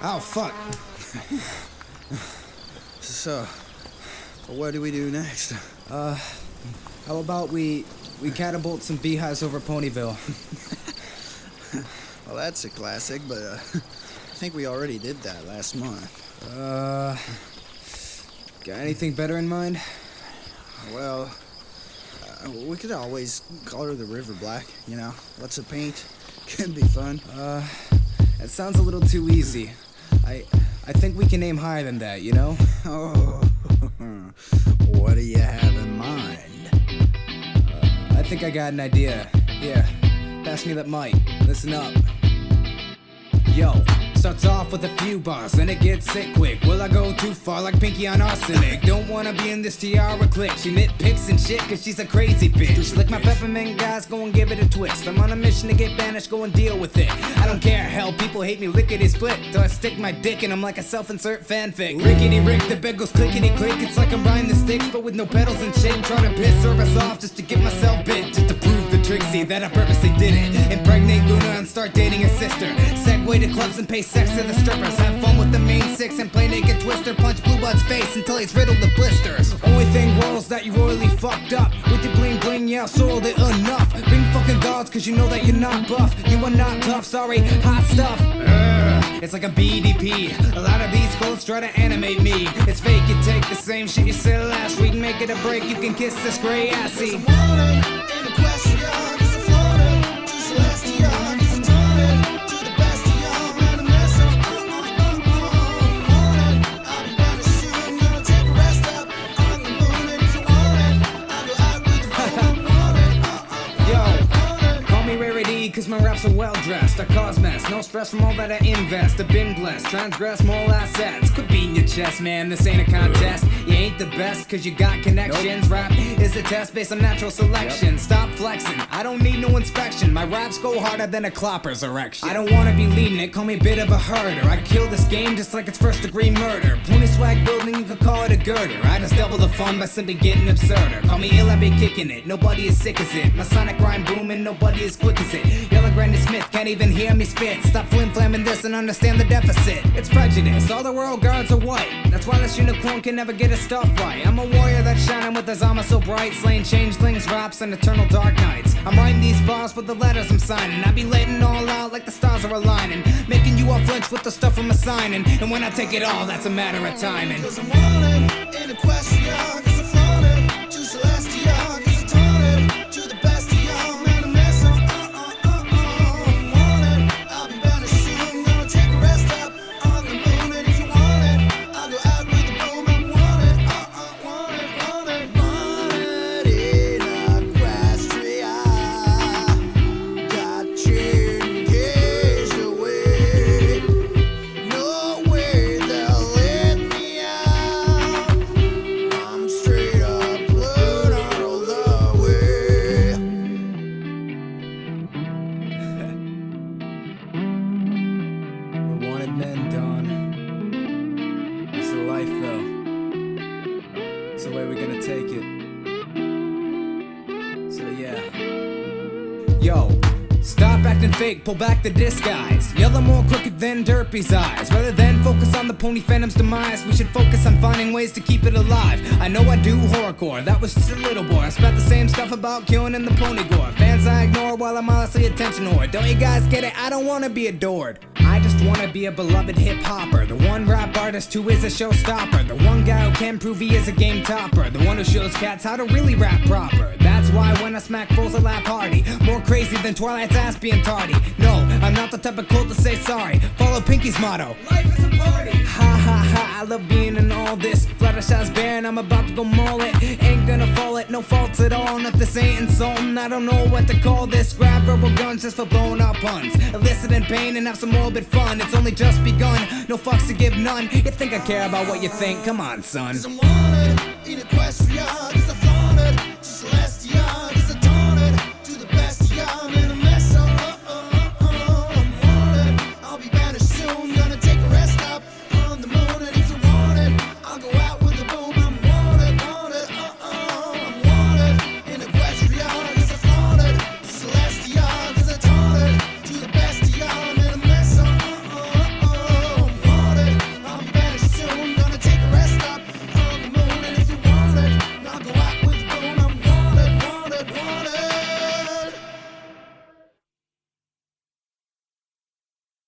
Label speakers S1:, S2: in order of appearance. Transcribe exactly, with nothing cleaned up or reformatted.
S1: Oh, fuck. So, what do we do next?
S2: Uh, how about we we catapult some beehives over Ponyville?
S1: Well, that's a classic, but uh, I think we already did that last month.
S2: Uh, got anything better in mind?
S1: Well, uh, we could always color the river black, you know? Lots of paint. Could be fun.
S2: Uh, that sounds a little too easy. I I think we can aim higher than that, you know?
S1: Oh, what do you have in mind?
S2: Uh, I think I got an idea. Here, pass me that mic. Listen up. Yo, starts off with a few bars, then it gets sick quick. Will I go too far like Pinky on arsenic? Don't wanna be in this tiara clique. She nitpicks and shit cause she's a crazy bitch. Lick my peppermint guys, go and give it a twist. I'm on a mission to get banished, go and deal with it. I don't care, hell, people hate me lickety split. So I stick my dick in them like a self-insert fanfic. Rickety Rick, the bed goes clickety click. It's like I'm riding the sticks but with no pedals and shit. Trying to piss service off just to get myself bit. Just to prove the Trixie that I purposely did it. Impregnate Luna and start dating her sister. Segue to clubs and pay sex to the strippers. Have fun with the main six and play naked twister. Punch Blue Bud's face until he's riddled with blisters. Only thing royals that you royally fucked up. With your bling bling, yeah, soiled it enough. Bring fucking gods cause you know that you're not buff. You are not tough, sorry, hot stuff. Ugh, it's like a B D P. A lot of these clothes try to animate me. It's fake, you take the same shit you said last week. Make it a break, you can kiss this gray assy. Cause my raps are well dressed, I cause mess, no stress from all that I invest. I've been blessed, transgress more assets. Could be in your chest, man, this ain't a contest. You ain't the best cause you got connections. Nope. Rap is a test based on natural selection. Yep. Stop flexing, I don't need no inspection. My raps go harder than a clopper's erection. I don't wanna be leading it, call me a bit of a herder. I kill this game just like it's first degree murder. Pony swag building, you could call it a girder. I just double the fun by simply getting absurder. Call me ill, I be kicking it, nobody is sick as it. My sonic rhyme booming, nobody is quick as it. Yellow Granny Smith can't even hear me spit. Stop flim-flamming this and understand the deficit. It's prejudice, all the royal guards are white. That's why this unicorn can never get a stuff right. I'm a warrior that's shining with his armor so bright. Slaying changelings, raps, and eternal dark nights. I'm writing these bars with the letters I'm signing. I be letting all out like the stars are aligning. Making you all flinch with the stuff I'm assigning. And when I take it all, that's a matter of timing.
S3: Cause I'm wanted in a question, cause I'm floated to celestial, cause I'm taunted to the best of y'all. Man, a mess up.
S2: Men, Don. It's the life, though. It's the way we're gonna take it. So, yeah. Yo, stop acting fake, pull back the disguise. Yellow more crooked than Derpy's eyes. Rather than focus on the pony phantom's demise, we should focus on finding ways to keep it alive. I know I do horrorcore, that was just a little boy. I spat the same stuff about killing in the pony gore. Fans I ignore while I'm honestly attention whore. Don't you guys get it? I don't wanna be adored. I just wanna be a beloved hip-hopper. The one rap artist who is a showstopper. The one guy who can prove he is a game topper. The one who shows cats how to really rap proper. That's why when I smack fools I laugh hardy. More crazy than Twilight's ass being tardy. No, I'm not the type of cool to say sorry. Follow Pinky's motto, life is a party. Ha ha ha, I love being in all this. Fluttershy's bare and I'm about to go maul it. Ain't gonna fall it, no faults at all. And if this ain't insulting, I don't know what to call this. Grab verbal guns just for blowing up puns. Eliciting pain and have some morbid fun. It's only just begun, no fucks to give none. You think I care about what you think? Come on, son.
S3: Cause I'm wanted in a question,